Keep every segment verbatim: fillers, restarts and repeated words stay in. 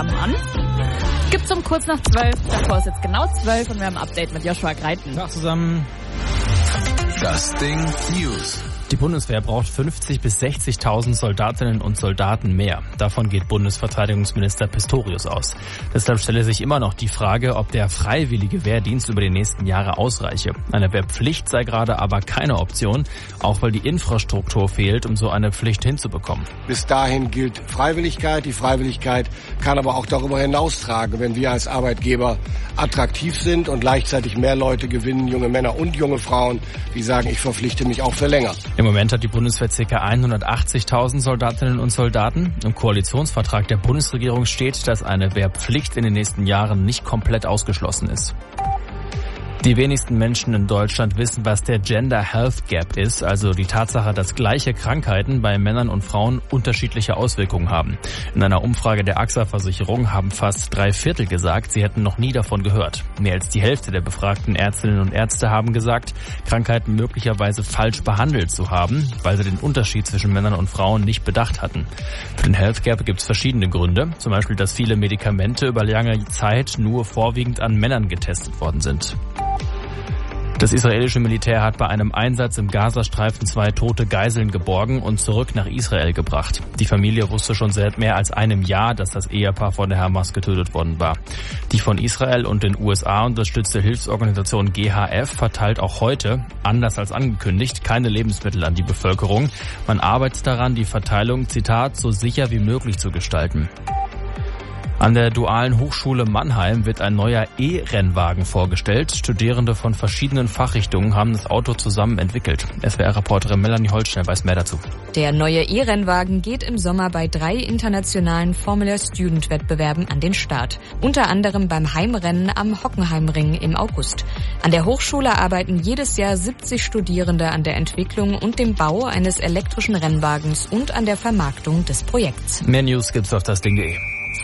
zusammen an. Gibt's um kurz nach zwölf. Davor ist jetzt genau zwölf und wir haben ein Update mit Joshua Greiten. Tag zusammen. Das Ding News. Die Bundeswehr braucht fünfzig bis sechzigtausend Soldatinnen und Soldaten mehr. Davon geht Bundesverteidigungsminister Pistorius aus. Deshalb stelle sich immer noch die Frage, ob der freiwillige Wehrdienst über die nächsten Jahre ausreiche. Eine Wehrpflicht sei gerade aber keine Option, auch weil die Infrastruktur fehlt, um so eine Pflicht hinzubekommen. Bis dahin gilt Freiwilligkeit. Die Freiwilligkeit kann aber auch darüber hinaustragen, wenn wir als Arbeitgeber attraktiv sind und gleichzeitig mehr Leute gewinnen, junge Männer und junge Frauen, die sagen, ich verpflichte mich auch für länger. Im Moment hat die Bundeswehr ca. hundertachtzigtausend Soldatinnen und Soldaten. Im Koalitionsvertrag der Bundesregierung steht, dass eine Wehrpflicht in den nächsten Jahren nicht komplett ausgeschlossen ist. Die wenigsten Menschen in Deutschland wissen, was der Gender Health Gap ist, also die Tatsache, dass gleiche Krankheiten bei Männern und Frauen unterschiedliche Auswirkungen haben. In einer Umfrage der A X A-Versicherung haben fast drei Viertel gesagt, sie hätten noch nie davon gehört. Mehr als die Hälfte der befragten Ärztinnen und Ärzte haben gesagt, Krankheiten möglicherweise falsch behandelt zu haben, weil sie den Unterschied zwischen Männern und Frauen nicht bedacht hatten. Für den Health Gap gibt es verschiedene Gründe, zum Beispiel, dass viele Medikamente über lange Zeit nur vorwiegend an Männern getestet worden sind. Das israelische Militär hat bei einem Einsatz im Gazastreifen zwei tote Geiseln geborgen und zurück nach Israel gebracht. Die Familie wusste schon seit mehr als einem Jahr, dass das Ehepaar von der Hamas getötet worden war. Die von Israel und den U S A unterstützte Hilfsorganisation G H F verteilt auch heute, anders als angekündigt, keine Lebensmittel an die Bevölkerung. Man arbeitet daran, die Verteilung, Zitat, so sicher wie möglich zu gestalten. An der Dualen Hochschule Mannheim wird ein neuer E-Rennwagen vorgestellt. Studierende von verschiedenen Fachrichtungen haben das Auto zusammen entwickelt. S W R-Reporterin Melanie Holzschnell weiß mehr dazu. Der neue E-Rennwagen geht im Sommer bei drei internationalen Formula Student Wettbewerben an den Start. Unter anderem beim Heimrennen am Hockenheimring im August. An der Hochschule arbeiten jedes Jahr siebzig Studierende an der Entwicklung und dem Bau eines elektrischen Rennwagens und an der Vermarktung des Projekts. Mehr News gibt's auf das Ding punkt de.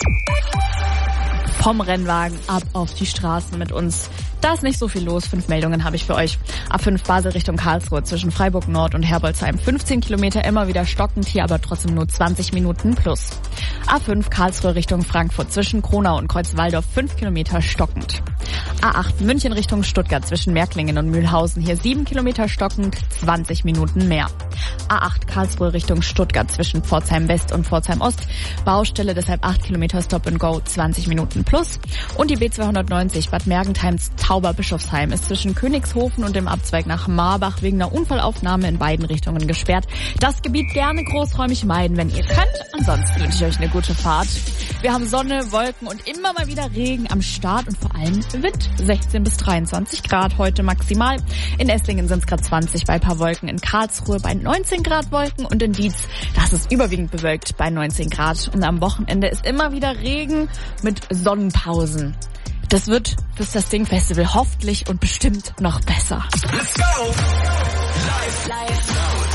Vom Rennwagen ab auf die Straßen mit uns. Da ist nicht so viel los. Fünf Meldungen habe ich für euch. A fünf Basel Richtung Karlsruhe zwischen Freiburg Nord und Herbolzheim. fünfzehn Kilometer, immer wieder stockend, hier aber trotzdem nur zwanzig Minuten plus. A fünf Karlsruhe Richtung Frankfurt zwischen Kronau und Kreuzwaldorf. fünf Kilometer stockend. A acht München Richtung Stuttgart zwischen Märklingen und Mühlhausen. Hier sieben Kilometer stockend, zwanzig Minuten mehr. A acht Karlsruhe Richtung Stuttgart zwischen Pforzheim West und Pforzheim Ost. Baustelle, deshalb acht Kilometer Stop and Go, zwanzig Minuten plus. Und die B zweihundertneunzig Bad Mergentheims Tauberbischofsheim ist zwischen Königshofen und dem Abzweig nach Marbach wegen einer Unfallaufnahme in beiden Richtungen gesperrt. Das Gebiet gerne großräumig meiden, wenn ihr könnt. Ansonsten wünsche ich euch eine gute Fahrt. Wir haben Sonne, Wolken und immer mal wieder Regen am Start und vor allem Wind. sechzehn bis dreiundzwanzig Grad heute maximal. In Esslingen sind es gerade zwanzig bei paar Wolken. In Karlsruhe bei neunzehn Grad Wolken und in Dietz, das ist überwiegend bewölkt bei neunzehn Grad. Und am Wochenende ist immer wieder Regen mit Sonnenpausen. Das wird fürs Das Ding Festival hoffentlich und bestimmt noch besser. Let's go! Live, live,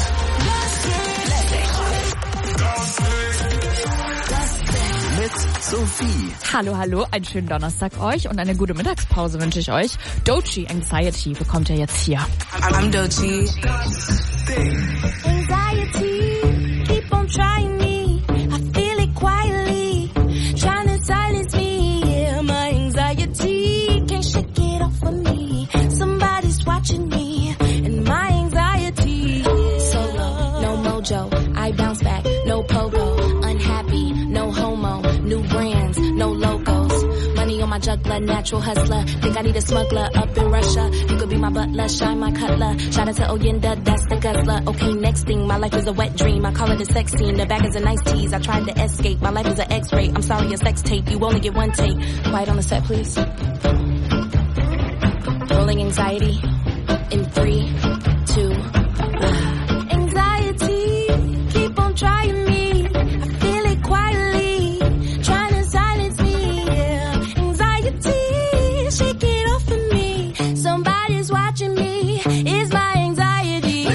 mit Sophie. Hallo, hallo, einen schönen Donnerstag euch und eine gute Mittagspause wünsche ich euch. Doechii Anxiety bekommt ihr jetzt hier. I'm Doechii. Anxiety, keep on trying me. I feel it quietly, trying to silence me. Yeah, my anxiety can't shake it off of me. Somebody's watching me, and my anxiety. Solo, no mojo, I bounce back, no pogo. Unhappy, no homo, new brands, no logos. Money on my juggler, natural hustler. Think I need a smuggler up in Russia. You could be my butler, shine my cutler. Shout out to Oyenda, that's the guzzler. Okay, next thing, my life is a wet dream. I call it a sex scene, the bag is a nice tease. I tried to escape, my life is an X-ray. I'm sorry, a sex tape, you only get one take. Quiet on the set, please. Rolling anxiety in three, two, one. Anxiety, keep on trying me. I feel it quietly, trying to silence me. Yeah. Anxiety, shake it off of me. Somebody's watching me. Is my anxiety.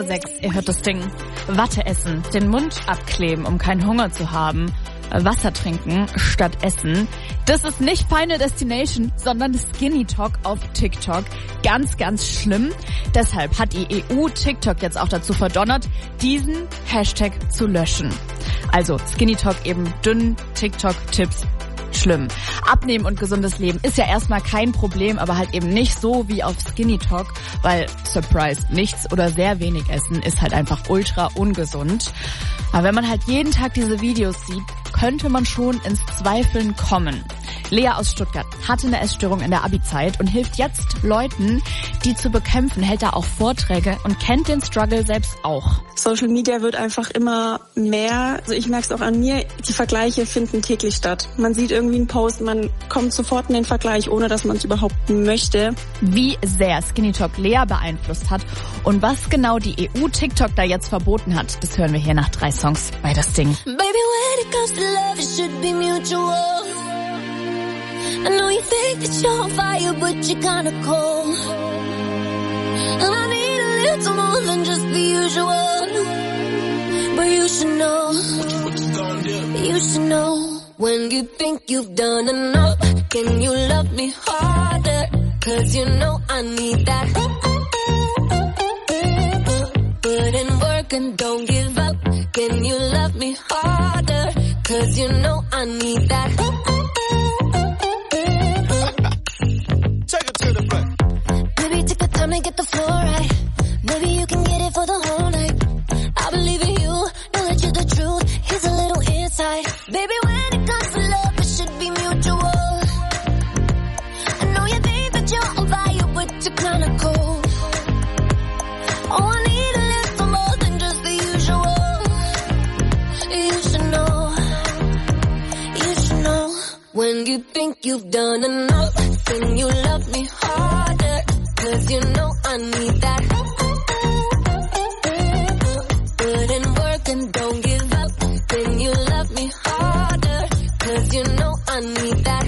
Uhr sechs, ihr hört das Ding. Watte essen, den Mund abkleben, um keinen Hunger zu haben. Wasser trinken statt essen. Das ist nicht Final Destination, sondern Skinny Talk auf TikTok. Ganz, ganz schlimm. Deshalb hat die E U TikTok jetzt auch dazu verdonnert, diesen Hashtag zu löschen. Also Skinny Talk eben dünn, TikTok-Tipps schlimm. Abnehmen und gesundes Leben ist ja erstmal kein Problem, aber halt eben nicht so wie auf Skinny Talk, weil, Surprise, nichts oder sehr wenig essen ist halt einfach ultra ungesund. Aber wenn man halt jeden Tag diese Videos sieht, könnte man schon ins Zweifeln kommen. Lea aus Stuttgart hatte eine Essstörung in der Abi-Zeit und hilft jetzt Leuten, die zu bekämpfen, hält da auch Vorträge und kennt den Struggle selbst auch. Social Media wird einfach immer mehr, also ich merke es auch an mir, die Vergleiche finden täglich statt. Man sieht irgendwie einen Post, man kommt sofort in den Vergleich, ohne dass man es überhaupt möchte. Wie sehr Skinny Talk Lea beeinflusst hat und was genau die E U TikTok da jetzt verboten hat, das hören wir hier nach drei Songs bei Das Ding. Baby, when it comes to love, it should be mutual. I know you think that you're on fire, but you're kinda cold. And I need a little more than just the usual. But you should know, you should know. When you think you've done enough, can you love me harder? Cause you know I need that. Put in work and don't give up. Can you love me harder? Cause you know I need that. Maybe take the time to get the floor right. Maybe you can get it for the whole night. I believe in you, know that you're the truth. Here's a little insight. Baby, when it comes to love, it should be mutual. I know you think that you're on fire, but you're kinda cold. Oh, I need a little more than just the usual. You should know, you should know. When you think you've done enough, then you love me harder. Cause you know I need that. Put in work and don't give up. Then you love me harder. Cause you know I need that.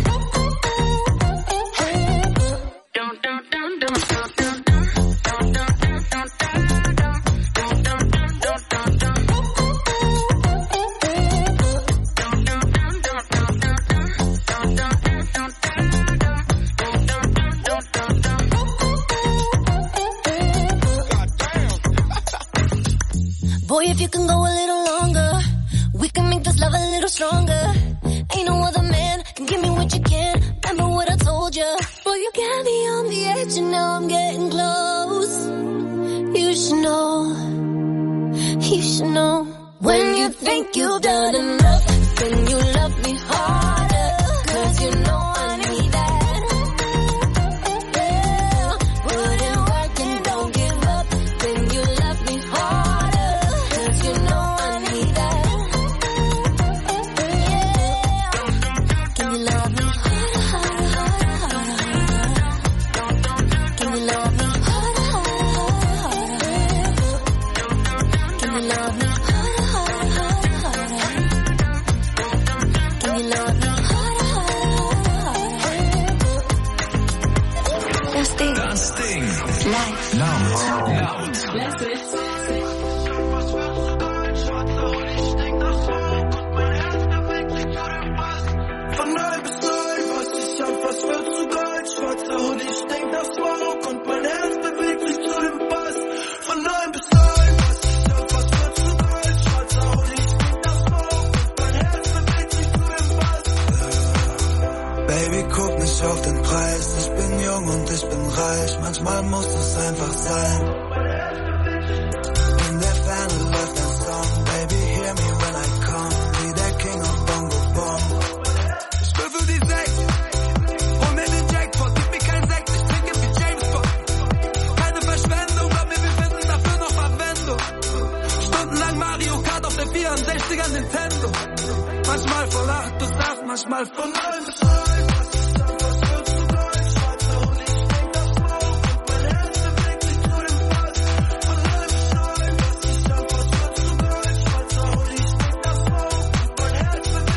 Boy, if you can go a little longer, we can make this love a little stronger. Ain't no other man can give me what you can. Remember what I told you. Boy, you got me on the edge and now I'm getting close. You should know, you should know. When you think you've done enough, then you love me harder. Cause you know I need that. Yeah, put in work and don't give up. Then you love me harder. Cause you know I need that. Yeah, can you love me harder, harder, harder, harder? Can you love me harder, harder, harder, harder? Can you love me harder, harder, harder, harder? Can you love me harder, harder, harder? Das Ding. Das Ding. Live. Laut. Laut. Von neun bis neun, was ich an, was wird zu Gold. Schwarzer Hoodie, ich denk nach Smoke und mein Herz bewegt sich zu dem Bass. Von neun bis neun, was ich an, was wird zu Gold. Schwarzer Hoodie, ich denk nach Smoke und mein Herz bewegt sich zu dem Bass. Baby, guck nicht auf den Preis. Ich bin jung und ich bin reich. Manchmal muss es einfach sein. In der Ferne läuft ein Song. Baby, hear me when I come. Wie der King of Bongo Bong. Ich würfel die sechs, hol mir den Jackpot, gib mir keinen Sekt, ich trinke wie James Bond. Keine Verschwendung, glaub mir, wir finden dafür noch Verwendung. Stundenlang Mario Kart auf der vierundsechziger Nintendo. Manchmal voll acht bis acht, manchmal von neun bis neun.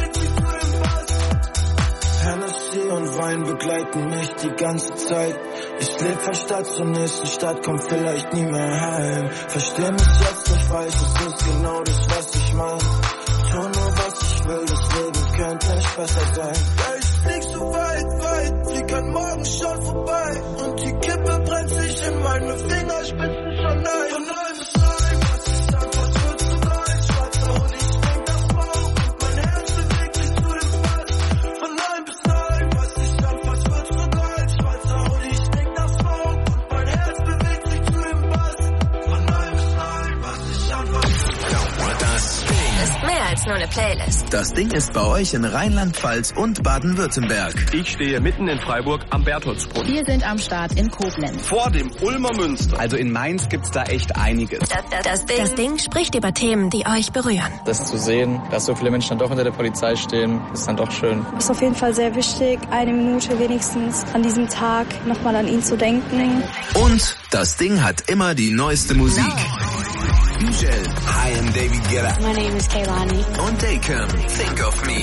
Hennessy und Wein begleiten mich die ganze Zeit. Ich leb von Stadt zur nächsten Stadt, komm vielleicht nie mehr heim. Versteh mich jetzt nicht falsch, es ist genau das, was ich mein. Tu nur was ich will, das Leben könnte nicht besser sein. Ja, ich flieg so weit, weit, flieg an morgen schon vorbei. Und die Kippe brennt sich in meine Fingerspitzen schon ein. Von neuem bis nein, was ich antwort, wird zu weit. Schwarzer Hund, ich denk nach Smoke und mein Herz bewegt sich zu dem Bass. Von neun bis neun, was ich antwort, wird zu weit. Schwarzer Hund, ich denk nach Smoke und mein Herz bewegt sich zu dem Bass. Von neun bis neun, was ich antwort. Das ist mehr als nur eine Playlist. Das Ding ist bei euch in Rheinland-Pfalz und Baden-Württemberg. Ich stehe mitten in Freiburg am Bertholdsbrunnen. Wir sind am Start in Koblenz. Vor dem Ulmer Münster. Also in Mainz gibt's da echt einiges. Das, das, das, Ding. das Ding spricht über Themen, die euch berühren. Das zu sehen, dass so viele Menschen dann doch hinter der Polizei stehen, ist dann doch schön. Ist auf jeden Fall sehr wichtig, eine Minute wenigstens an diesem Tag nochmal an ihn zu denken. Und das Ding hat immer die neueste Musik. Michelle, hi, I'm David Guetta. My name is Kehlani. Und Dacon, Think of Me.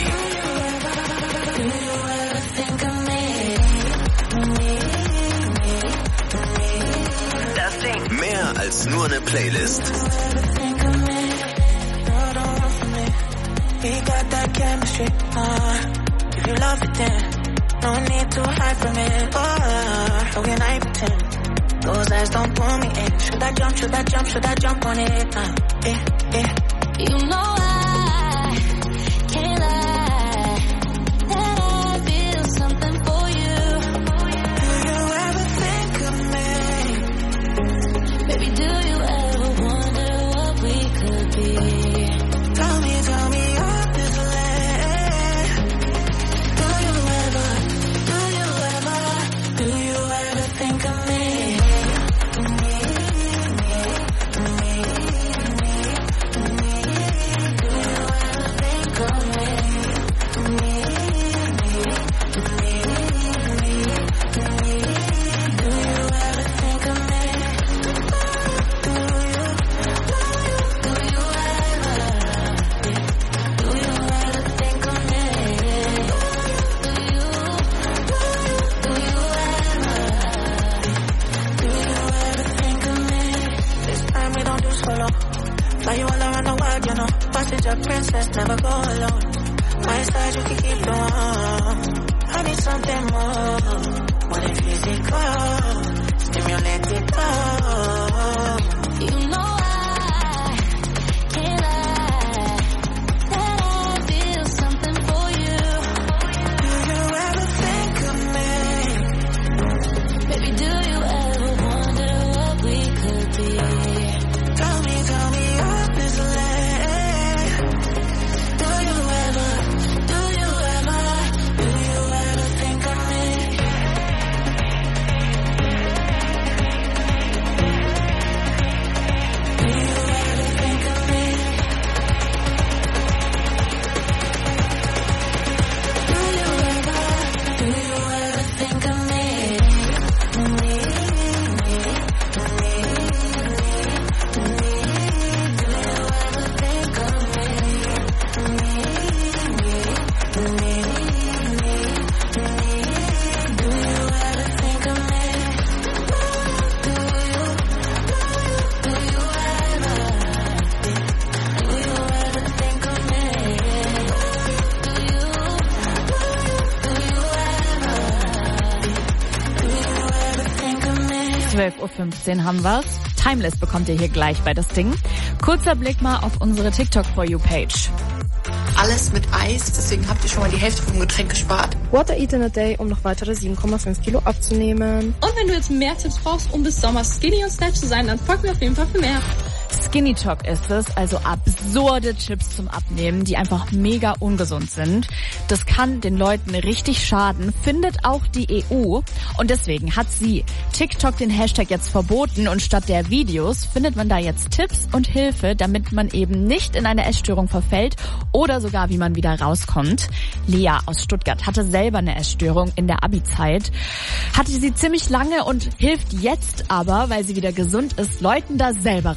Das Ding. Mehr als nur eine Playlist. We got that chemistry, uh, if you love it then, no need to hide from it, uh, how can I pretend, those eyes don't pull me in, should I jump, should I jump, should I jump on it, uh, eh, eh. You know I can't lie, that I feel something for you. Do you ever think of me? Baby, do you ever wonder what we could be? Tell me, tell me. Fly you all around the world, you know. Passage of princess, never go alone. My side, you can keep the warm. I need something more, more than physical. Stimulate it all. You know I can't lie, that I feel something for you. Do you ever think of me? Baby, do you ever wonder what we could be? Tell me, tell me. zwölf Uhr fünfzehn haben wir's. Timeless bekommt ihr hier gleich bei das Ding. Kurzer Blick mal auf unsere TikTok For You Page. Alles mit Eis, deswegen habt ihr schon mal die Hälfte vom Getränk gespart. What I eat in a day, um noch weitere sieben Komma fünf Kilo abzunehmen. Und wenn du jetzt mehr Tipps brauchst, um bis Sommer skinny und snatch zu sein, dann folg mir auf jeden Fall für mehr. Skinny Talk ist es, also absurde Chips zum Abnehmen, die einfach mega ungesund sind. Das kann den Leuten richtig schaden, findet auch die E U. Und deswegen hat sie TikTok den Hashtag jetzt verboten und statt der Videos findet man da jetzt Tipps und Hilfe, damit man eben nicht in eine Essstörung verfällt oder sogar wie man wieder rauskommt. Lea aus Stuttgart hatte selber eine Essstörung in der Abi-Zeit, hatte sie ziemlich lange und hilft jetzt aber, weil sie wieder gesund ist, Leuten da selber rauszukommen.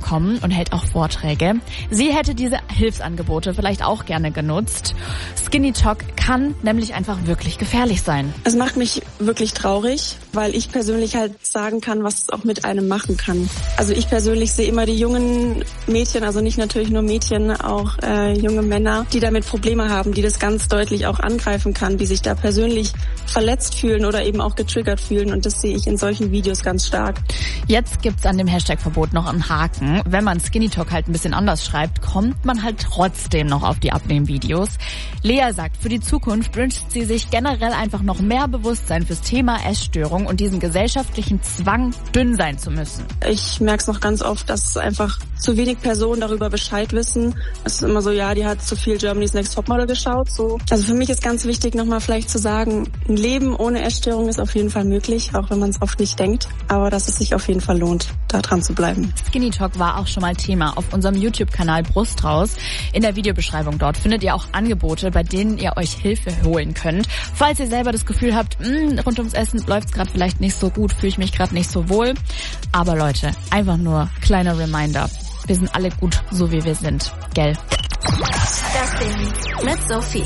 bekommen und hält auch Vorträge. Sie hätte diese Hilfsangebote vielleicht auch gerne genutzt. Skinny Talk kann nämlich einfach wirklich gefährlich sein. Es macht mich wirklich traurig, weil ich persönlich halt sagen kann, was es auch mit einem machen kann. Also ich persönlich sehe immer die jungen Mädchen, also nicht natürlich nur Mädchen, auch äh, junge Männer, die damit Probleme haben, die das ganz deutlich auch angreifen kann, die sich da persönlich verletzt fühlen oder eben auch getriggert fühlen, und das sehe ich in solchen Videos ganz stark. Jetzt gibt's an dem Hashtag-Verbot noch einen Haken. Wenn man Skinny Talk halt ein bisschen anders schreibt, kommt man halt trotzdem noch auf die Abnehmvideos. Lea sagt, für die Zukunft wünscht sie sich generell einfach noch mehr Bewusstsein fürs Thema Essstörung und diesen gesellschaftlichen Zwang, dünn sein zu müssen. Ich merke es noch ganz oft, dass einfach zu wenig Personen darüber Bescheid wissen. Es ist immer so, ja, die hat zu viel Germany's Next Topmodel geschaut. So. Also für mich ist ganz wichtig, nochmal vielleicht zu sagen, ein Leben ohne Essstörung ist auf jeden Fall möglich, auch wenn man es oft nicht denkt. Aber dass es sich auf jeden Fall lohnt, da dran zu bleiben. Skinny Talk war auch schon mal Thema auf unserem YouTube-Kanal Brust raus. In der Videobeschreibung dort findet ihr auch Angebote, bei denen ihr euch Hilfe holen könnt. Falls ihr selber das Gefühl habt, mh, rund ums Essen läuft es gerade vielleicht nicht so gut, fühle ich mich gerade nicht so wohl. Aber Leute, einfach nur kleiner Reminder. Wir sind alle gut, so wie wir sind. Gell? Das Ding mit Sophie.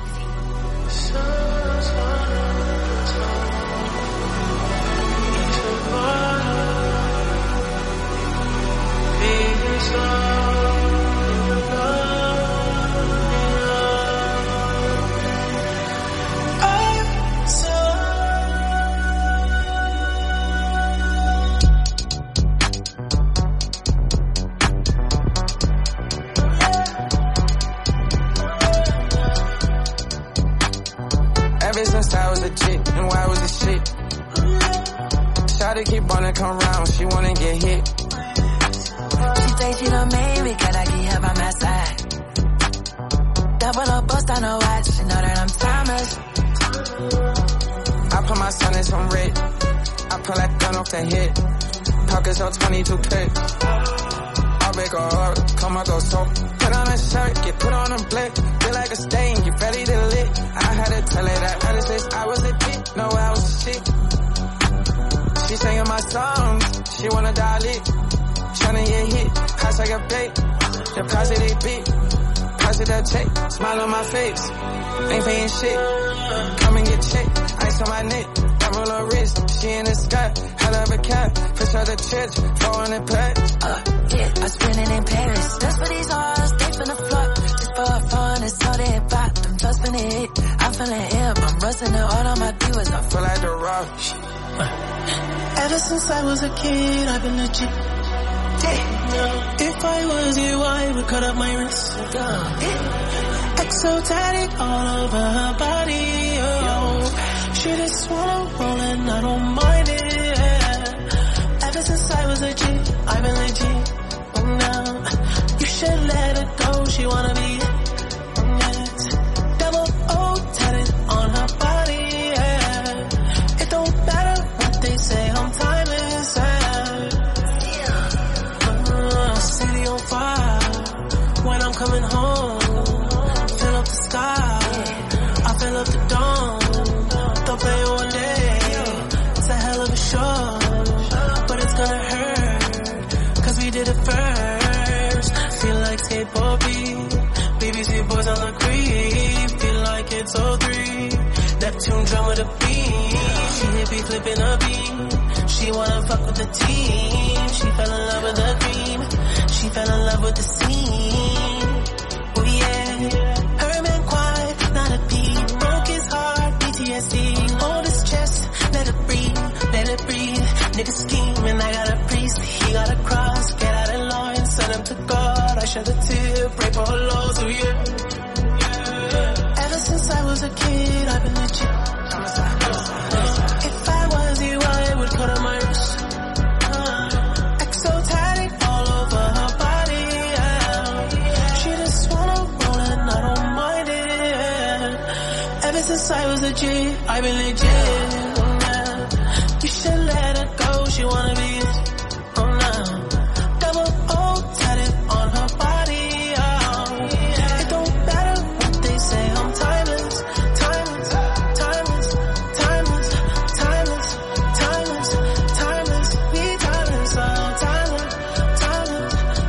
Ever since I was a chick, and why was this shit? Shawty keep wanna come round, she wanna get hit. She say she done made me, can I keep her by my side? Double up, bust on her watch, she know that I'm timeless. I put my son in some red, I pull that gun off the hip. Pockets on twenty-two clip. I'll make her up, come out those soap. Put on a shirt, get put on a blick. Feel like a stain, get ready to lit. I had to tell her that other since I was a dick. No, I was a shit. She singing my songs, she wanna dial it. Tryna get hit, I take a bait. Deposit a beat, deposit that check. Smile on my face, ain't paying shit. Come and get checked, ice on my neck. Double her wrist, she in the sky. Hell of a cat, fish out the church, four hundred packs. Uh, yeah, I spend it in Paris. That's for these hoes, they finna flock. Just for fun, it's all they pop. Them toes finna hit, I'm feeling hip. I'm rusting it all on my viewers. I feel like the rock. Ever since I was a kid, I've been legit. Yeah. If I was you, I would cut up my wrist. Yeah. Exotic all over her body. Oh. She just wanna roll and I don't mind it. Yeah. Ever since I was a G, I've been legit. Oh, now you should let her go. She wanna be. Yes. Double O tatted on her body. Yeah. It don't matter what they say. I'm timeless. Yeah. Uh, city on fire. When I'm coming home, fill up the sky. I fill up the dome. Don't play one day. It's a hell of a show, but it's gonna hurt. Cause we did it first. Feel like skateboard beat. B B C boys on the creep. Feel like it's oh three. Neptune drum with a beat. She hit me flipping a beam. She wanna fuck with the team. She fell in love with the dream. She fell in love with the scene. Oh yeah. Her man quiet, not a peep. Broke his heart, P T S D. Hold his chest, let it breathe, let it breathe. Nigga scheming, I got a priest. He got a cross, get out of line, send him to God. I shed a tear, pray for her loss, oh yeah. Ever since I was a kid, I've been legit. If I was you, I would cut on my wrist. Uh, exotic all over her body. Yeah. She just wanna roll and I don't mind it. Yeah. Ever since I was a G, I've been legit. Yeah. You should let her go. She wanna be it. Oh no. Double O tatted on her body. Yeah. It don't matter what they say. I'm timeless, timeless, timeless, timeless, timeless, timeless, timeless. We timeless, oh timeless, timeless,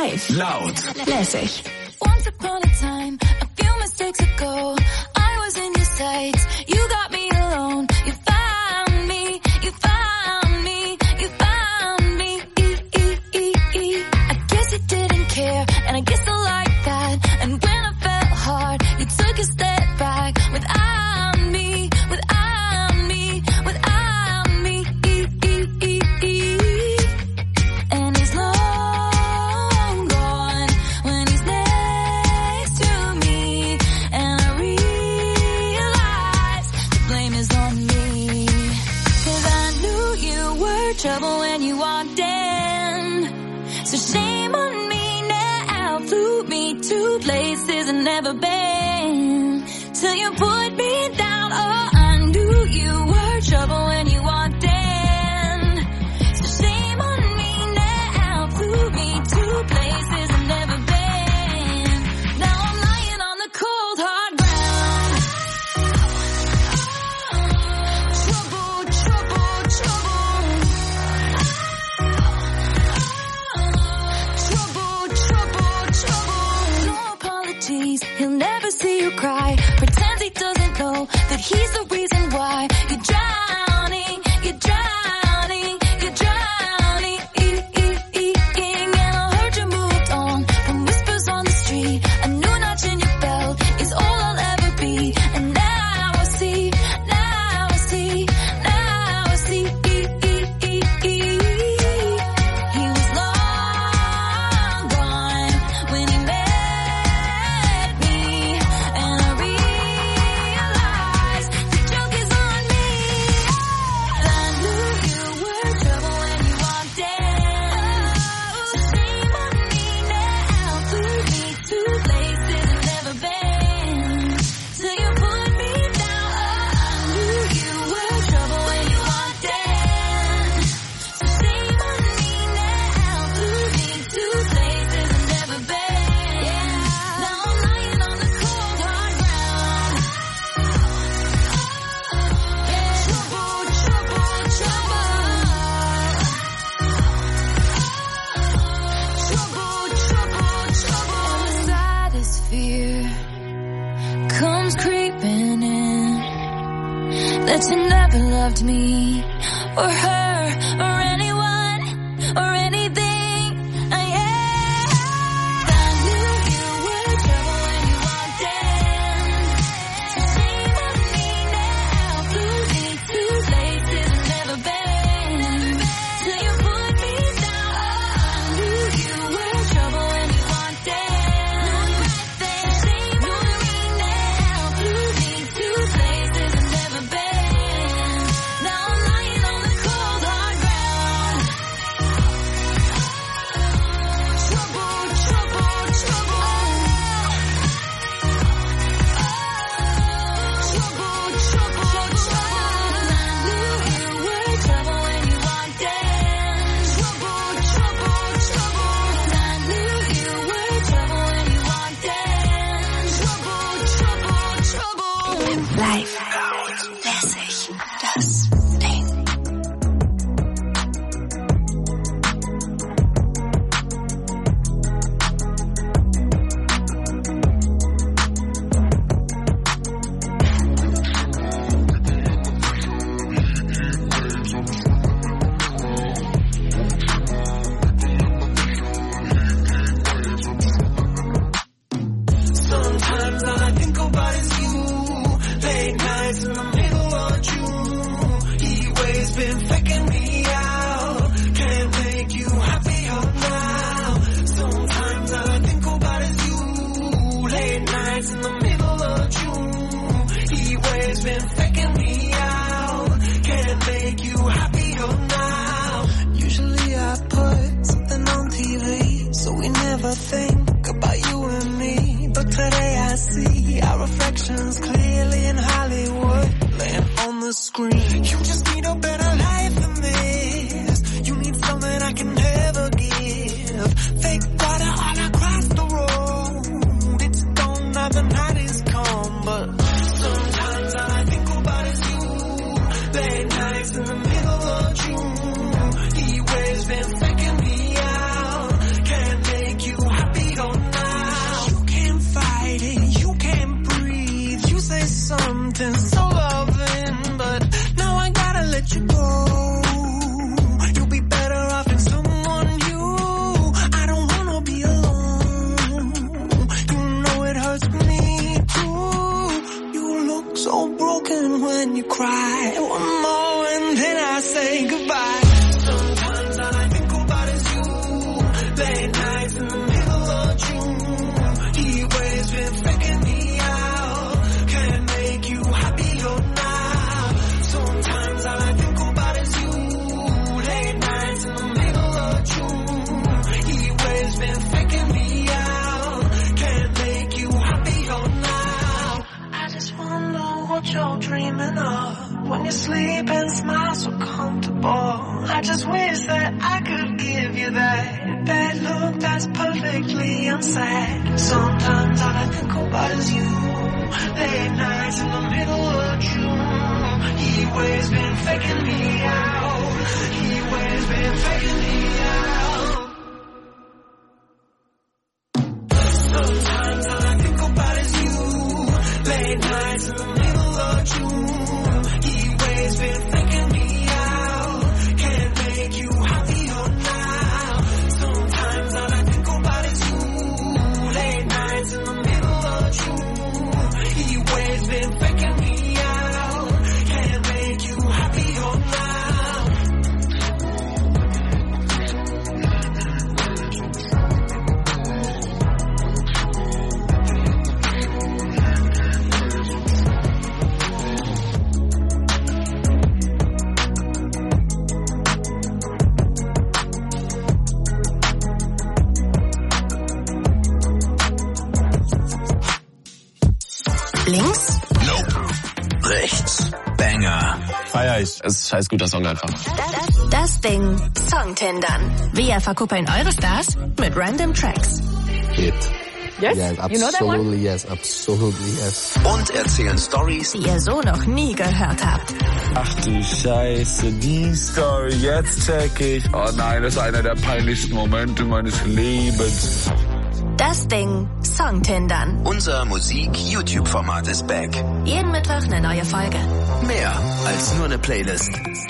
Live. Laut. Lässig. Once upon a time, a few mistakes ago, I was in your sights. You got me alone. You found me. You found me. You found me. E, e, e, e. I guess you didn't care, and I guess I like that. And when I felt hard, you took a step back. Without me, without me, without me. E, e, e, e. And he's long gone when he's next to me. And I realize the blame is on me. 'Cause I knew you were trouble when you walked in. So shame on me now. Flew me to places I've never been. Till you put me down. Oh, I knew you were trouble when you walked in. So shame on me now. Flew me to places I've never been. Now I'm lying on the cold hard ground. Trouble, trouble, trouble. Trouble, trouble, trouble. No apologies, he'll never see you cry. Pretends he doesn't know that he's the reason why you're drowning, you're drowning, you're drowning. E, e, e, ing. And I heard you moved on from whispers on the street. A new notch in your belt is all I'll ever be. And now I see, now I see, now I see. E, e, e, e. He was long gone when he met me. And I realized the joke is on me. I knew you were trouble when you walked in. So shame on me now. Flew me to places I've never been. Till you put me down. Oh, I knew you were trouble when you walked in. So shame on me now. Flew me to places I've never been. Now I'm lying on the cold hard ground. Trouble, trouble, trouble. Trouble, trouble, trouble. And the saddest fear comes creeping in, that you never loved me or her or anyone or anything. I am. I knew you were trouble when you walked in. So shame on me now. Flew me to places I've never been. Till you put me down. Oh, I knew you were trouble when you walked in. Shame on me now. Flew me to places I've never been. Now I'm lying on the cold hard ground. Trouble, trouble, trouble. Trouble, trouble, trouble. I knew you were trouble when you walked in. Trouble, trouble, trouble. I knew you were trouble when you walked in. Trouble, trouble, trouble. Live. Lässig. Das Ding. Sometimes all I think about is you. Late nights in the middle of June. He always been faking me out. Can't make you happier now. Sometimes all I think about is you. Late nights in the middle of June. He always been faking me out. Can't make you happier now. Usually I put something on T V, so we never think about you and me. But today I see our reflections clearly in Hollywood, laying on the screen. You just need a better life than this. You need something I can never give. Fake water all across the road. It's gone now, the night is come. But sometimes all I think about is you. Late nights in the middle of June. He always been faking me out. Can't make you you cry. One more and then I say goodbye. Sometimes all I think about is you. Late nights in the middle of June. He always been faking me out. Can't make you happier now. Sometimes all I think about is you. Late nights in the middle of June. He always been faking me out. Can't make you happier now. I just wanna know what you're dreaming of. When you sleep and smile so comfortable. I just wish that I could give you that that look that's perfectly unsaid. Sometimes all I think about is you. Late nights in the middle of June. He always been faking me out. He always been faking me out. Sometimes all I think about is you. Late nights in the middle of June. He always been faking me out. Can't make you happier now. Sometimes all I think about is you. Late nights in the middle of June. He always been faking me out. Can't make you happier now. Links? Nope. Rechts. Banger. Feier ich. Es ist ein scheiß guter Song einfach. Das, das Ding Songtindern. Wir verkuppeln eure Stars mit random Tracks. Hit. Yes? Yeah, You know that one? absolutely yes, absolutely yes. Und erzählen Stories, Die ihr so noch nie gehört habt. Ach du Scheiße, die Story, jetzt check ich. Oh nein, das ist einer der peinlichsten Momente meines Lebens. Das Ding Songtindern. unser Musik-YouTube-Format ist back. Jeden Mittwoch eine neue Folge. Mehr als nur eine Playlist.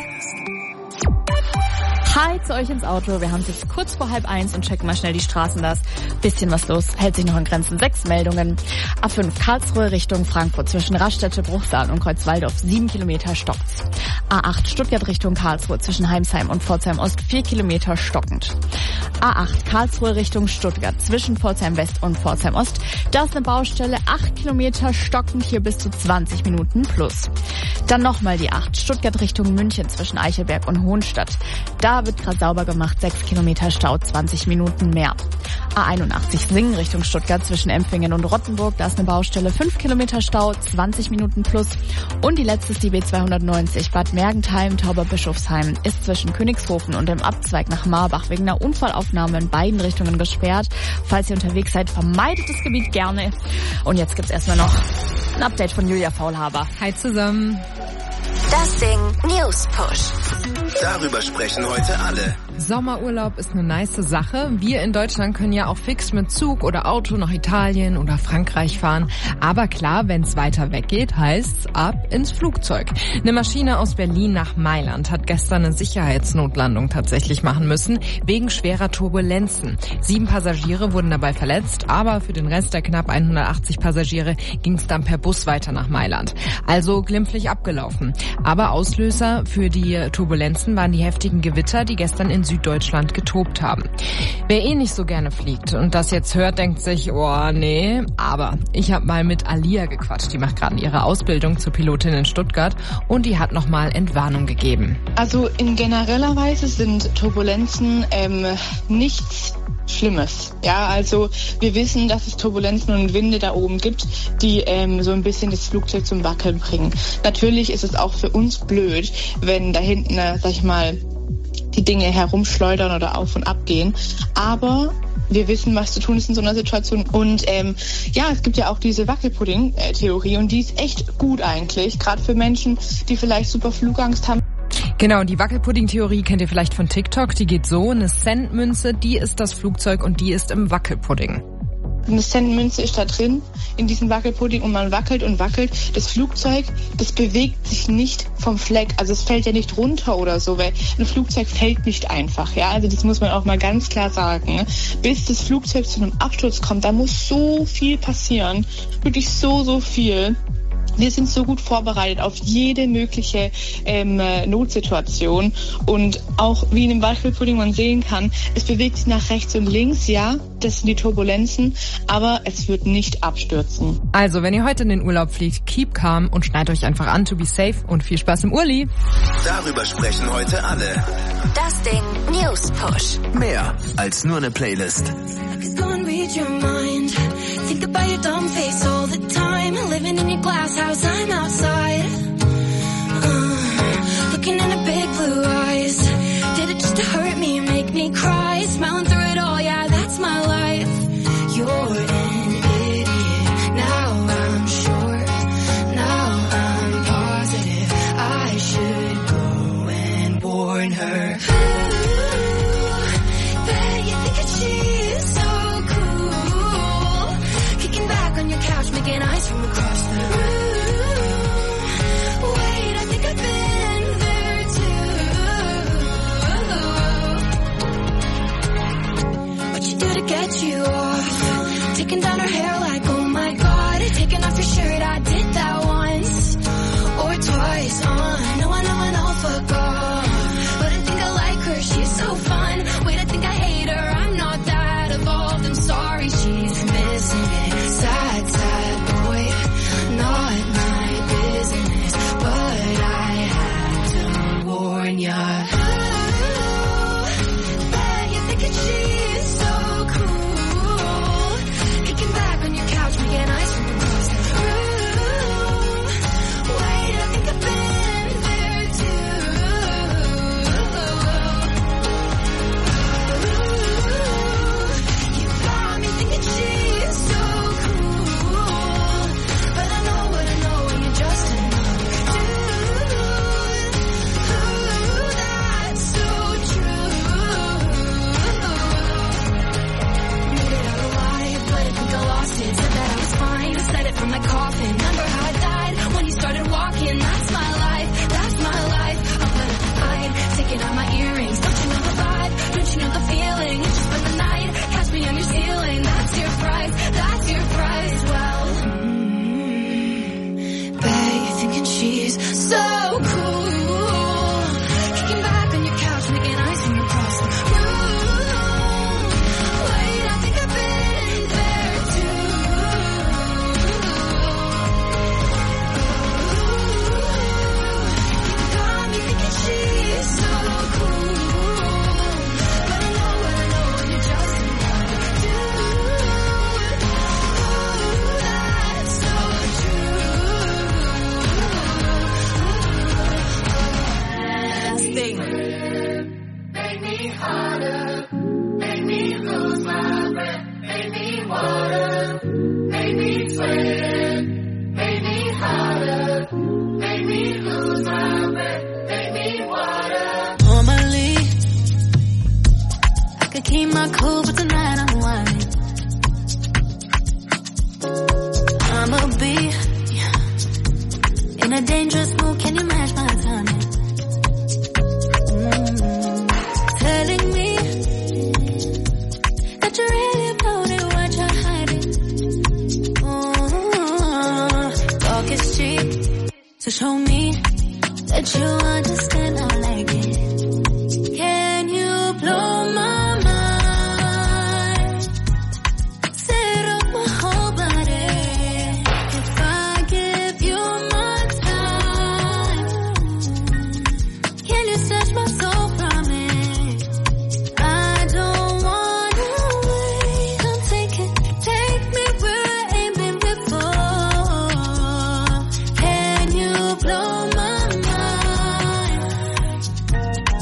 Hi zu euch ins Auto. Wir haben es jetzt kurz vor halb eins und checken mal schnell die Straßen. Da ist bisschen was los. Hält sich noch in Grenzen. Sechs Meldungen. A fünf Karlsruhe Richtung Frankfurt zwischen Raststätte, Bruchsal und Kreuzwaldorf. Sieben Kilometer stockt's. A acht Stuttgart Richtung Karlsruhe zwischen Heimsheim und Pforzheim Ost. Vier Kilometer stockend. A acht Karlsruhe Richtung Stuttgart zwischen Pforzheim West und Pforzheim Ost. Da ist eine Baustelle. Acht Kilometer stockend. Hier bis zu zwanzig Minuten plus. Dann nochmal die acht Stuttgart Richtung München zwischen Eichelberg und Hohenstadt. Da wird gerade sauber gemacht, sechs Kilometer Stau, zwanzig Minuten mehr. A einundachtzig Singen Richtung Stuttgart zwischen Empfingen und Rottenburg, da ist eine Baustelle, fünf Kilometer Stau, zwanzig Minuten plus. Und die letzte ist die B zweihundertneunzig Bad Mergentheim, Tauberbischofsheim, ist zwischen Königshofen und dem Abzweig nach Marbach wegen einer Unfallaufnahme in beiden Richtungen gesperrt. Falls ihr unterwegs seid, vermeidet das Gebiet gerne. Und jetzt gibt's erstmal noch ein Update von Julia Faulhaber. Hi zusammen. Das Ding News Push. Darüber sprechen heute alle. Sommerurlaub ist eine nice Sache. Wir in Deutschland können ja auch fix mit Zug oder Auto nach Italien oder Frankreich fahren. Aber klar, wenn es weiter weggeht, heißt's ab ins Flugzeug. Eine Maschine aus Berlin nach Mailand hat gestern eine Sicherheitsnotlandung tatsächlich machen müssen, wegen schwerer Turbulenzen. Sieben Passagiere wurden dabei verletzt, aber für den Rest der knapp hundertachtzig Passagiere ging es dann per Bus weiter nach Mailand. Also glimpflich abgelaufen. Aber Auslöser für die Turbulenzen waren die heftigen Gewitter, die gestern in Süddeutschland getobt haben. Wer eh nicht so gerne fliegt und das jetzt hört, denkt sich, oh nee, aber ich habe mal mit Alia gequatscht. Die macht gerade ihre Ausbildung zur Pilotin in Stuttgart und die hat nochmal Entwarnung gegeben. Also in genereller Weise sind Turbulenzen ähm, nichts Schlimmes. Ja, also wir wissen, dass es Turbulenzen und Winde da oben gibt, die ähm, so ein bisschen das Flugzeug zum Wackeln bringen. Natürlich ist es auch für uns blöd, wenn da hinten, äh, sag ich mal, die Dinge herumschleudern oder auf und ab gehen. Aber wir wissen, was zu tun ist in so einer Situation. Und ähm, ja, es gibt ja auch diese Wackelpudding-Theorie und die ist echt gut eigentlich, gerade für Menschen, die vielleicht super Flugangst haben. Genau, die Wackelpudding-Theorie kennt ihr vielleicht von TikTok. Die geht so, eine Centmünze, die ist das Flugzeug und die ist im Wackelpudding. Eine Centmünze ist da drin, in diesem Wackelpudding, und man wackelt und wackelt. Das Flugzeug, das bewegt sich nicht vom Fleck. Also es fällt ja nicht runter oder so, weil ein Flugzeug fällt nicht einfach. Ja, also das muss man auch mal ganz klar sagen. Bis das Flugzeug zu einem Absturz kommt, da muss so viel passieren. Wirklich so, so viel. Wir sind so gut vorbereitet auf jede mögliche ähm, Notsituation und auch wie in dem Waldviertelpudding man sehen kann, es bewegt sich nach rechts und links, ja, das sind die Turbulenzen, aber es wird nicht abstürzen. Also, wenn ihr heute in den Urlaub fliegt, keep calm und schneidet euch einfach an to be safe und viel Spaß im Urli. Darüber sprechen heute alle. Das Ding News Push. Mehr als nur eine Playlist. Go and read your mind. Think about your dumb face all the time. Living in your glass house, I'm outside. Uh, looking in the big blue eyes. Did it just to hurt me, make me cry? Smiling through it all, yeah, that's my life. You're an idiot. Now I'm sure. Now I'm positive. I should go and warn her. Making eyes from across the room. Wait, I think I've been there too. What you do to get you off? Taking down her hair like, oh my god. Taking off your shirt, I did that once or twice. Uh, no, I know, I know, fuck off. But I think I like her, she's so fun. Wait, I think I hate her, I'm not that evolved. I'm sorry, she's missing it. Sad, sad. Not my business, but I had to warn ya. Ooh, bet you're thinking she's so cool. Kicking back on your couch, making eyes from across the room. Wait, I think I've been there too. You got me thinking she's so from my coffin. Remember how I died when you started walking? That's my life, that's my life. I'm gonna hide, taking out my earrings. Don't you know the vibe? Don't you know the feeling? It's just for the night. Catch me on your ceiling. That's your price, that's your price. Well, mm, bet you're thinking she's so cool. Kicking back on your couch, making eyes from across the room. Wait, I think I've been there too. She's so cool, but I know what I know, and you just wanna do. Ooh, that's so true. Sting. Make me harder, make me lose my breath, make me water, make me sweat, make me harder, make me lose my breath. Normally, I could keep my cool, but tonight I'm whining. I'ma be in a dangerous mood. Can you match my timing? Mm-hmm. Telling me that you're really about it, what you're hiding. Mm-hmm. Talk is cheap, so show me that you understand I like it. Can you blow my mind? Set up my whole body. If I give you my time, can you search my soul from it? I don't wanna wait. Come take it, take me where I ain't been before. Can you blow my mind?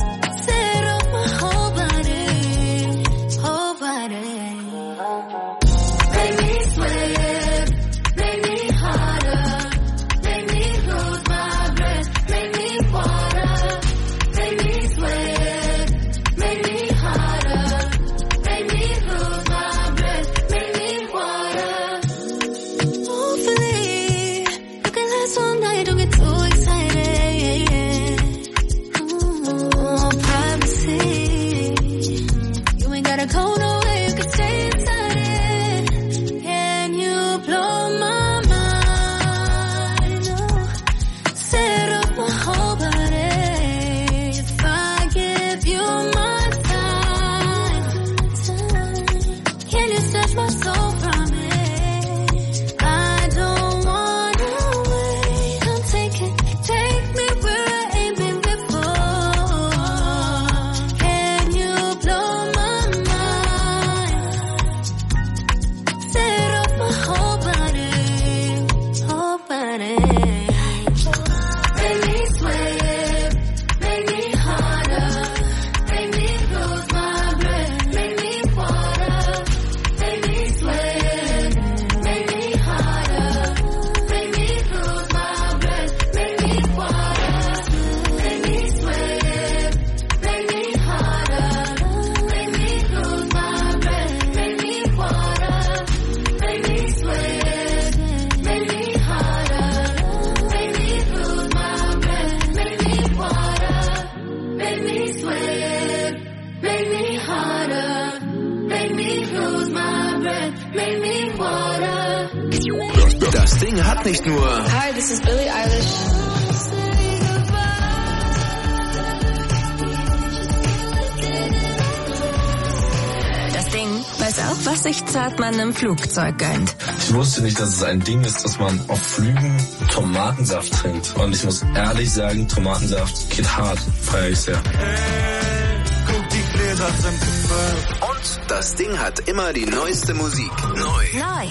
Das Ding hat nicht nur Hi, this is Billie Eilish. Das Ding weiß auch, was sich Zartmann im Flugzeug gönnt. Ich wusste nicht, dass es ein Ding ist, dass man auf Flügen Tomatensaft trinkt. Und ich muss ehrlich sagen, Tomatensaft geht hart. Feier ich sehr. Guck, die Gläser sind voll. Und das Ding hat immer die neueste Musik. Neu. Neu.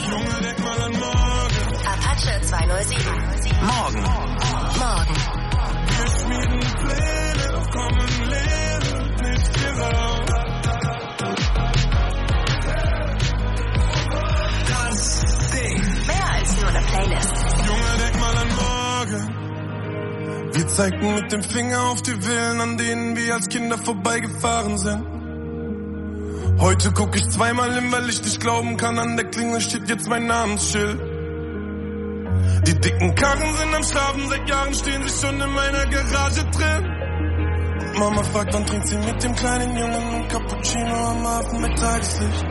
Apache zweihundertsieben. Morgen. Morgen. Wir schmieden Pläne, doch kommen Leere nicht hier raus. Das Ding. Mehr als nur eine Playlist. Junge, denk mal an morgen. Wir zeigten mit dem Finger auf die Villen, an denen wir als Kinder vorbeigefahren sind. Heute guck ich zweimal hin, weil ich nicht glauben kann, an der Klingel steht jetzt mein Namensschild. Die dicken Karren sind am Schlafen, seit Jahren stehen sie schon in meiner Garage drin. Und Mama fragt, wann trinkt sie mit dem kleinen Jungen ein Cappuccino am Hafen mit Tageslicht.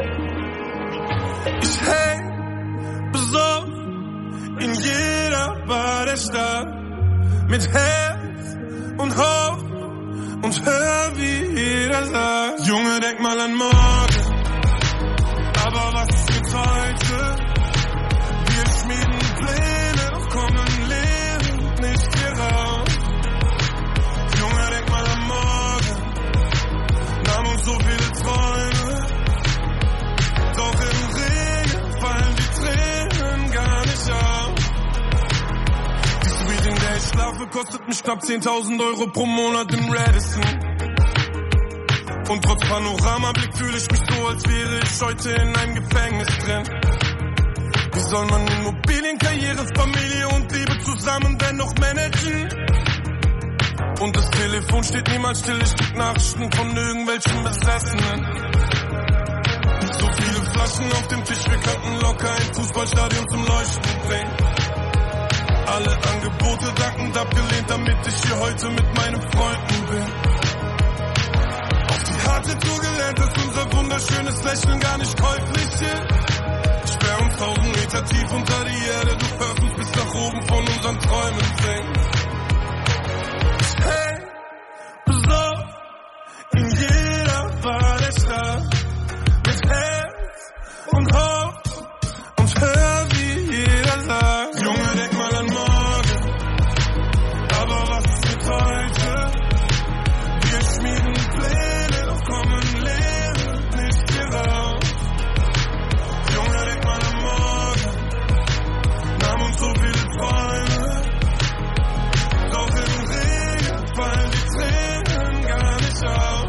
Ich häng besoffen in jeder Bar der Stadt, mit Herz und Hoffnung und hör, wie jeder sagt. Junge, denk mal an morgen, aber was ist mit heute? Wir schmieden Pläne, doch kommen Leere nicht hier raus. Junge, denk mal an morgen, nahm uns so viele Träume, doch im Regen fallen die Tränen gar nicht auf. Die Suite, in der ich schlafe, kostet mich knapp zehntausend Euro pro Monat im Radisson. Und trotz Panoramablick fühle ich mich so, als wäre ich heute in einem Gefängnis drin. Wie soll man Immobilien, Karriere, Familie und Liebe zusammen dennoch managen? Und das Telefon steht niemals still, ich krieg Nachrichten von irgendwelchen Besessenen. So viele Flaschen auf dem Tisch, wir könnten locker ein Fußballstadion zum Leuchten bringen. Alle Angebote dankend abgelehnt, damit ich hier heute mit meinen Freunden bin. Auf die harte Tour gelernt, dass unser wunderschönes Lächeln gar nicht käuflich ist. Ich wär uns tausend Meter tief unter die Erde, du hörst uns bis nach oben von unseren Träumen singen. Ich häng besoffen in jeder Bar der Stadt, mit Herz und Hoffnung und hör, wie jeder sagt. Junge, denk mal an morgen, aber was ist mit heute? Wir schmieden Pläne, doch kommen Leere nicht hier raus. Junge, denk mal an morgen, nahm uns so viele Träume, doch im Regen fallen die Tränen gar nicht auf.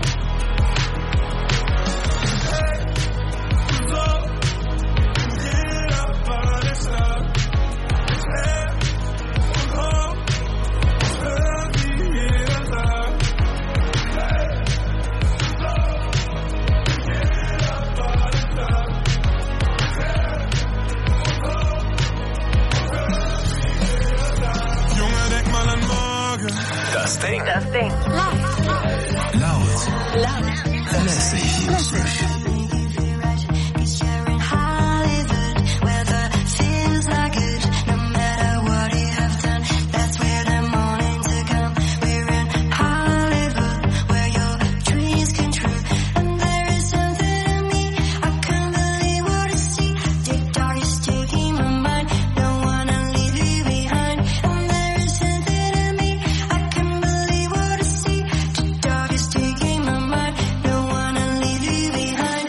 Hey, so, in jeder Bar der Stadt, mit Herz und Hoffnung und hör, wie jeder sagt. Hey, so, in jeder Bar der Stadt, mit Herz und Hoffnung und hör, wie jeder sagt. Junge, denk mal an morgen. Das Ding. Das Ding. Laut. Laut. Lässig. Behind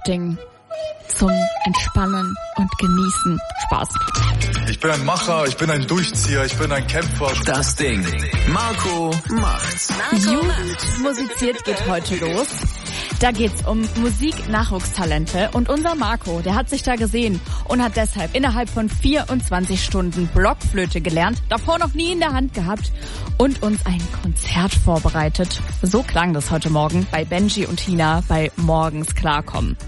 Ding zum Entspannen und Genießen. Spaß. Ich bin ein Macher, ich bin ein Durchzieher, ich bin ein Kämpfer. Das Ding. Marco macht's. Jugend musiziert geht heute los. Da geht's um Musik-Nachwuchstalente und unser Marco, der hat sich da gesehen und hat deshalb innerhalb von vierundzwanzig Stunden Blockflöte gelernt, davor noch nie in der Hand gehabt und uns ein Konzert vorbereitet. So klang das heute Morgen bei Benji und Tina bei Morgens Klarkommen.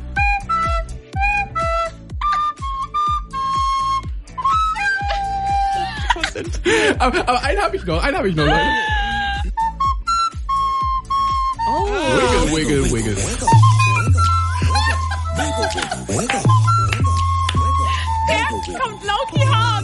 aber, aber einen habe ich noch, einen habe ich noch, Leute. Oh. Wiggle, wiggle, wiggle. Der kommt Loki hart.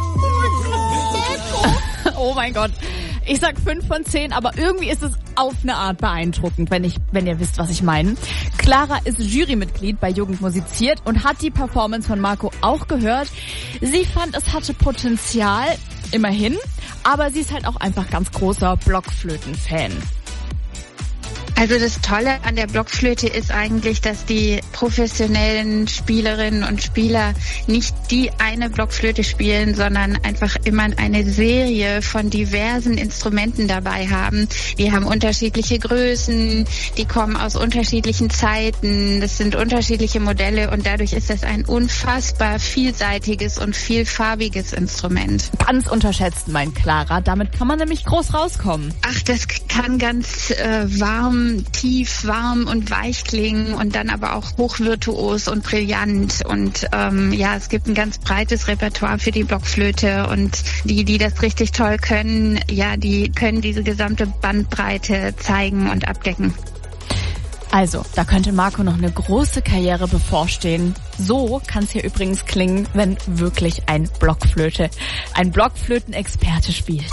Oh mein Gott. Ich sag fünf von zehn, aber irgendwie ist es auf eine Art beeindruckend, wenn ich, wenn ihr wisst, was ich meine. Clara ist Jurymitglied bei Jugend musiziert und hat die Performance von Marco auch gehört. Sie fand, es hatte Potenzial, immerhin, aber sie ist halt auch einfach ganz großer Blockflöten-Fan. Also das Tolle an der Blockflöte ist eigentlich, dass die professionellen Spielerinnen und Spieler nicht die eine Blockflöte spielen, sondern einfach immer eine Serie von diversen Instrumenten dabei haben. Die haben unterschiedliche Größen, die kommen aus unterschiedlichen Zeiten, das sind unterschiedliche Modelle und dadurch ist das ein unfassbar vielseitiges und vielfarbiges Instrument. Ganz unterschätzt, meint Clara, damit kann man nämlich groß rauskommen. Ach, das kann ganz äh, warm tief, warm und weich klingen und dann aber auch hochvirtuos und brillant. Und ähm, ja, es gibt ein ganz breites Repertoire für die Blockflöte und die, die das richtig toll können, ja, die können diese gesamte Bandbreite zeigen und abdecken. Also, da könnte Marco noch eine große Karriere bevorstehen. So kann es hier übrigens klingen, wenn wirklich ein Blockflöte, ein Blockflötenexperte spielt.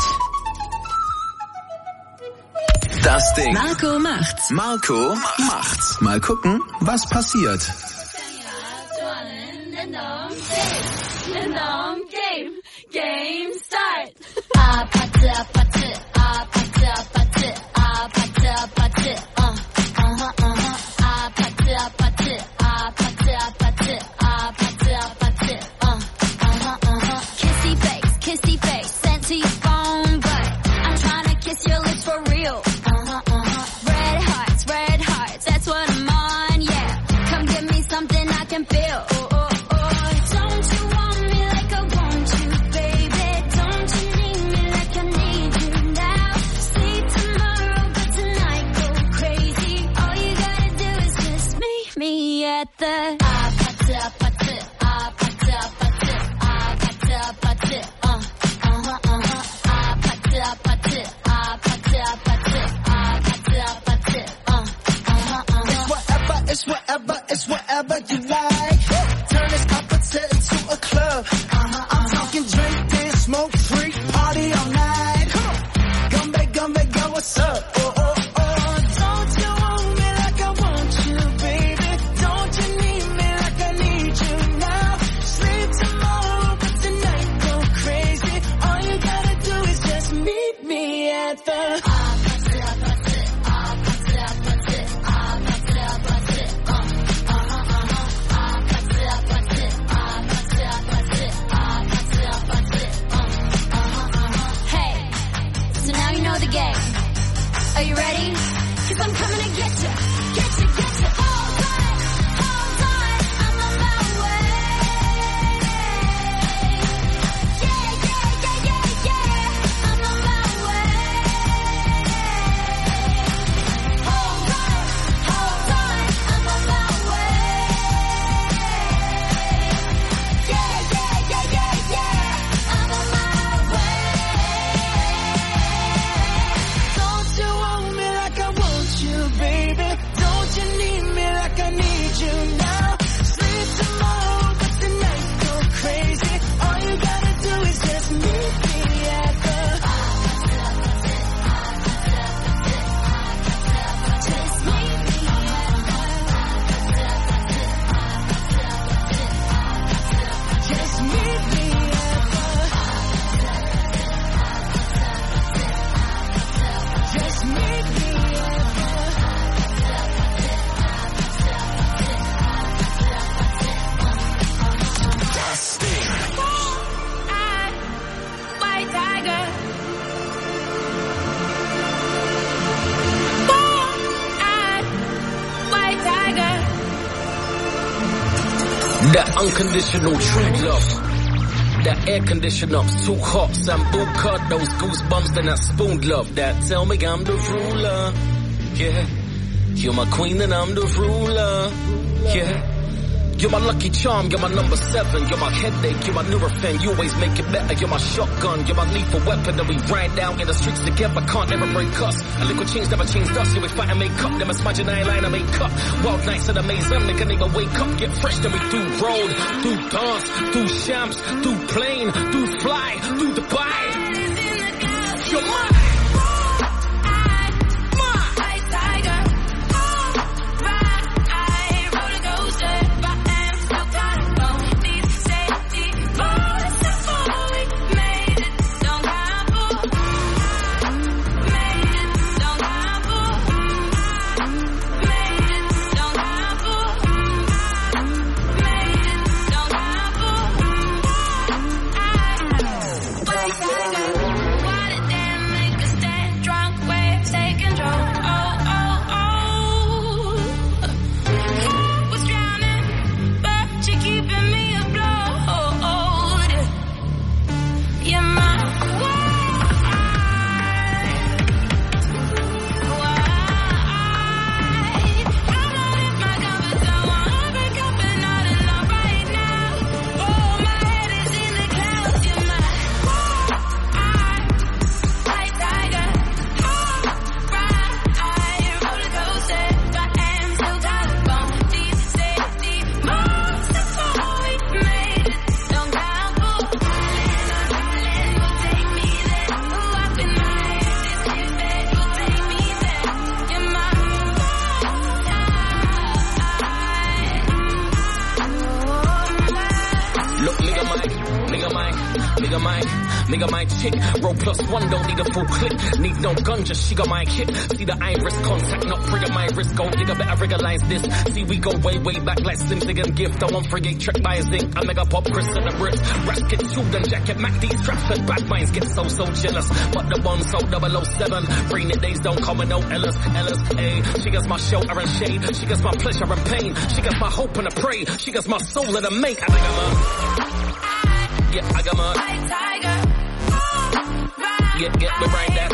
Das Ding. Marco macht's. Marco macht's. Mal gucken, was passiert. Game start. Ah, patte, patte, ah, patte, patte, ah, patte, patte, uh, uh-huh, uh-huh, ah, patte, patte, ah, patte, patte, ah, patte, patte, uh, uh-huh, uh-huh. Kissy face, kissy face, sent to your phone, but I'm trying to kiss your lips for real. Uh-huh, uh-huh. Red hearts, red hearts, that's what I'm on, yeah. Come give me something I can feel. Oh, oh, oh. Don't you want me like I want you, baby? Don't you need me like I need you now? Sleep tomorrow, but tonight go crazy. All you gotta do is just meet me at the ah patte patte ah patte patte ah patte patte uh uh-huh uh-huh ah patte patte ah patte patte ah patte patte uh uh-huh uh-huh. It's whatever, it's whatever, it's whatever you like. Turn this opposite into a club. Uh-huh, I'm talking drink, dance, smoke, freak, party all night. Come on, gumbe, gumbe, go, what's up? Oh, oh, oh. Don't you want me like I want you, baby? Don't you need me like I need you now? Sleep tomorrow, but tonight go crazy. All you gotta do is just meet me at the ah patte patte ah patte patte ah patte patte uh uh-huh uh-huh ah patte patte ah patte patte ah patte patte uh uh-huh uh-huh. Hey, so now you know the game. Are you ready? 'Cause I'm coming to get you, get you, get you. All right, all right, I'm on my way. Yeah, yeah, yeah, yeah, yeah, I'm on my way. All right, all right, I'm on my way. Yeah, yeah, yeah, yeah, yeah, I'm on my way. Don't you want me like I want you, That unconditional true love. That air conditioner, too hot, Sambuca, those goosebumps, then that spoon love. That tell me I'm the ruler, yeah. You're my queen and I'm the ruler, yeah. You're my lucky charm, you're my number seven. You're my headache, you're my Nurofen. You always make it better, you're my shotgun. You're my lethal weapon that we ride down in the streets together. Can't never break us. A little change never changed us. Yeah, we fight and make up. Them a smudging eyeliner make up. Wild nights in the maze, them they can even wake up. Get fresh, then we do road, do dance, do shams, do plane, do fly, do Dubai. You're mine. Nigga, my chick, roll plus one, don't need a full clip. Need no gun, just she got my hip. See the iris contact, not free my wrist. Go nigga, better realize this. See, we go way, way back like Slim Zig and Gift. I want frigate trick by a zinc. I mega pop Chris and the Brits. Rasket two, then jacket Mac. These traps and bad minds get so, so jealous. But the one so double oh seven. Rainy days don't come with no Ellis, Ellis, ayy. She gets my shelter and shade. She gets my pleasure and pain. She gets my hope and a pray. She gets my soul and a mate. I got my, yeah, I got my tiger. Get, get me right there.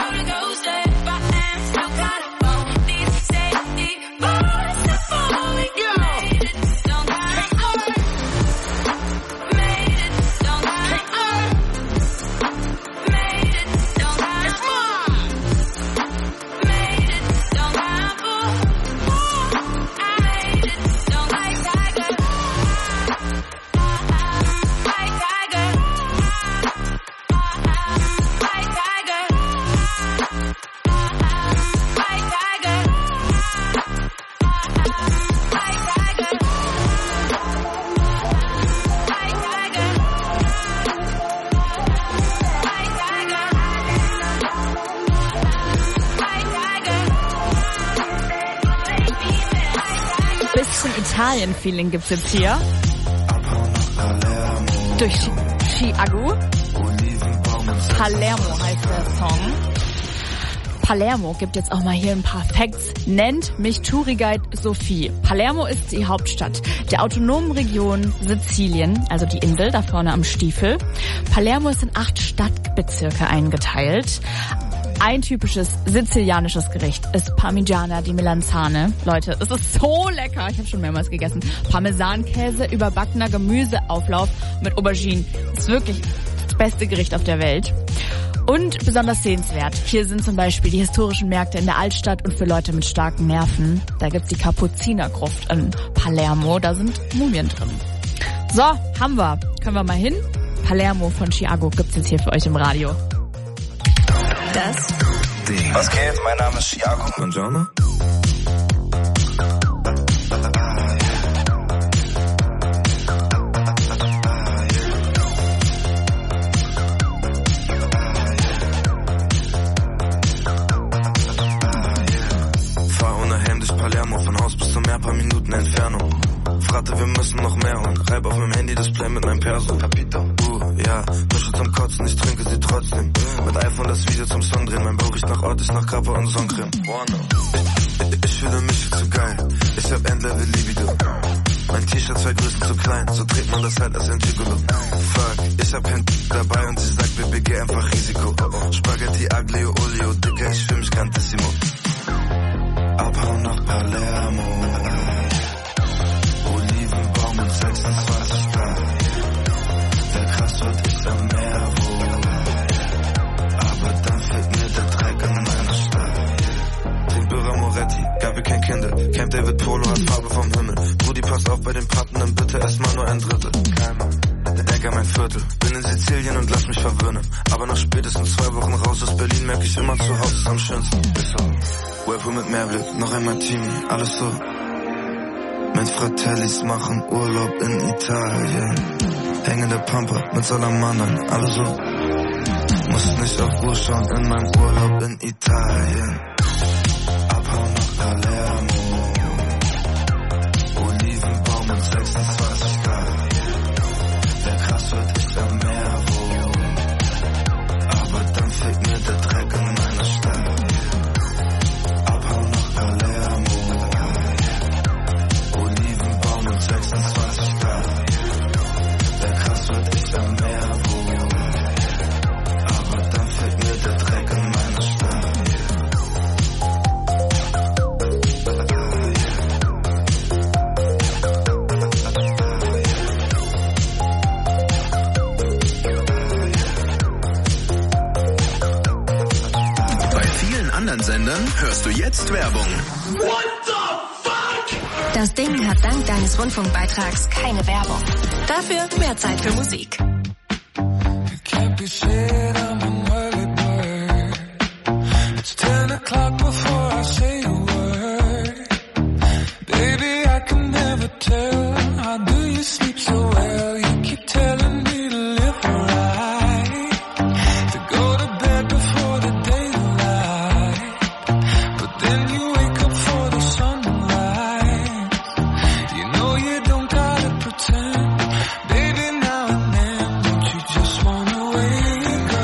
Italien-Feeling gibt's jetzt hier. Durch Chiago. Palermo heißt der Song. Palermo gibt jetzt auch mal hier ein paar Facts. Nennt mich Touriguide Sophie. Palermo ist die Hauptstadt der autonomen Region Sizilien, also die Insel da vorne am Stiefel. Palermo ist in acht Stadtbezirke eingeteilt. Ein typisches sizilianisches Gericht ist Parmigiana di Melanzane. Leute, es ist so lecker. Ich habe schon mehrmals gegessen. Parmesankäse, überbackener Gemüseauflauf mit Auberginen. Ist wirklich das beste Gericht auf der Welt. Und besonders sehenswert. Hier sind zum Beispiel die historischen Märkte in der Altstadt und für Leute mit starken Nerven. Da gibt's die Kapuzinergruft in Palermo. Da sind Mumien drin. So, haben wir. Können wir mal hin? Palermo von Chiago gibt's jetzt hier für euch im Radio. Das Ding. Was geht? Mein Name ist Chiago. Buongiorno. Fahr ohne Hemd durch Palermo, von Haus bis zum Meer, paar Minuten Entfernung. Fragte, wir müssen noch mehr und reib auf meinem Handy-Display mit meinem Perso. Capito. Uh, ja, Mische zum Kotzen, ich trinke sie trotzdem. Mit iPhone das Video zum Song drehen, mein Bauch riecht nach Ort, ich nach Kappa und Sonnencreme. Ich, ich, ich fühle mich zu geil, ich hab Endlevel Libido. Mein T-Shirt zwei Größen zu klein, so trägt man das halt als ein Gigolo. Fuck, ich hab kein dabei und sie sagt, Baby, geh einfach Risiko. Spaghetti, Aglio, Olio, Dicker, ich fühl mich grandissimo. Abhauen nach Palermo. Olivenbaum und sechsundzwanzig Grad. Wer krass wird, ist am Meer, wo. Aber dann fehlt mir der Dreck an meiner Stadt. Trink Birra Moretti, Gabi kein Kinder. Camp David Polo hat Farbe vom Himmel. Brudi, pass auf bei den Pappen, dann bitte erstmal nur ein Drittel. Denk an mein Viertel, bin in Sizilien und lass mich verwöhnen. Aber nach spätestens zwei Wochen raus aus Berlin merk ich immer, zu Hause ist am schönsten. Ist so. Whirlpool mit Meerblick, noch ein Martini, alles so. Mit Fratellis machen Urlaub in Italien. Hängende Pampa mit Salamandern, alles so. Muss nicht auf Uhr schauen in meinem Urlaub in Italien. Abhauen nach Palermo. Olivenbaum und sechsundzwanzig Grad. Wer krass wird, ist am Meer, wo. Aber dann fehlt mir der Dreck in meiner Stadt. Abhauen nach Palermo. Olivenbaum und sechsundzwanzig Grad. Wer krass wird, ist am Meer, wo. Aber dann fehlt mir der Dreck in meiner Stadt. Anderen Sendern hörst du jetzt Werbung. What the fuck? Das Ding hat dank deines Rundfunkbeitrags keine Werbung. Dafür mehr Zeit für Musik. Baby, now and then, don't you just wanna wake up?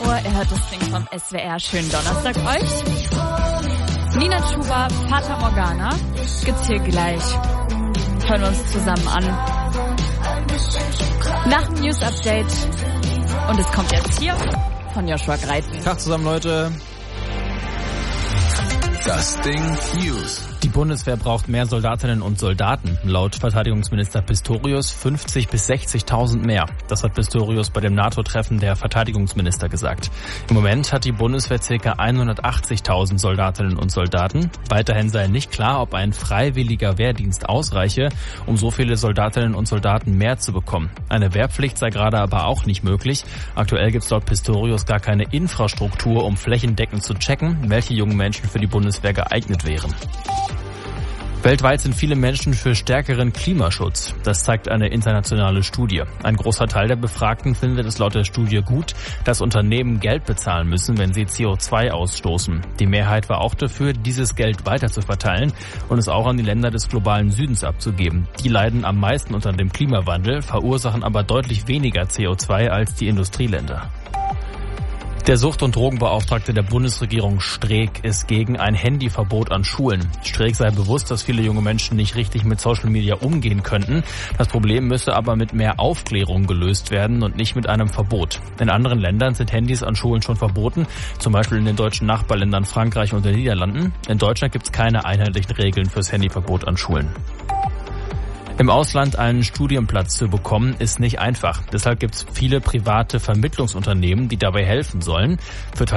Uhr. Ihr hört das Ding vom S W R. Schönen Donnerstag euch. Nina Chuba, Fata Morgana gibt's hier gleich. Hören wir uns zusammen an. Nach dem News-Update. Und es kommt jetzt hier von Joshua Greiten. Tag zusammen, Leute. Das Ding News. Die Bundeswehr braucht mehr Soldatinnen und Soldaten. Laut Verteidigungsminister Pistorius fünfzig bis sechzigtausend mehr. Das hat Pistorius bei dem NATO-Treffen der Verteidigungsminister gesagt. Im Moment hat die Bundeswehr ca. hundertachtzigtausend Soldatinnen und Soldaten. Weiterhin sei nicht klar, ob ein freiwilliger Wehrdienst ausreiche, um so viele Soldatinnen und Soldaten mehr zu bekommen. Eine Wehrpflicht sei gerade aber auch nicht möglich. Aktuell gibt es laut Pistorius gar keine Infrastruktur, um flächendeckend zu checken, welche jungen Menschen für die Bundeswehr geeignet wären. Weltweit sind viele Menschen für stärkeren Klimaschutz. Das zeigt eine internationale Studie. Ein großer Teil der Befragten findet es laut der Studie gut, dass Unternehmen Geld bezahlen müssen, wenn sie C O zwei ausstoßen. Die Mehrheit war auch dafür, dieses Geld weiter zu verteilen und es auch an die Länder des globalen Südens abzugeben. Die leiden am meisten unter dem Klimawandel, verursachen aber deutlich weniger C O zwei als die Industrieländer. Der Sucht- und Drogenbeauftragte der Bundesregierung Streeck ist gegen ein Handyverbot an Schulen. Streeck sei bewusst, dass viele junge Menschen nicht richtig mit Social Media umgehen könnten. Das Problem müsse aber mit mehr Aufklärung gelöst werden und nicht mit einem Verbot. In anderen Ländern sind Handys an Schulen schon verboten, zum Beispiel in den deutschen Nachbarländern Frankreich und den Niederlanden. In Deutschland gibt es keine einheitlichen Regeln fürs Handyverbot an Schulen. Im Ausland einen Studienplatz zu bekommen, ist nicht einfach. Deshalb gibt es viele private Vermittlungsunternehmen, die dabei helfen sollen. Für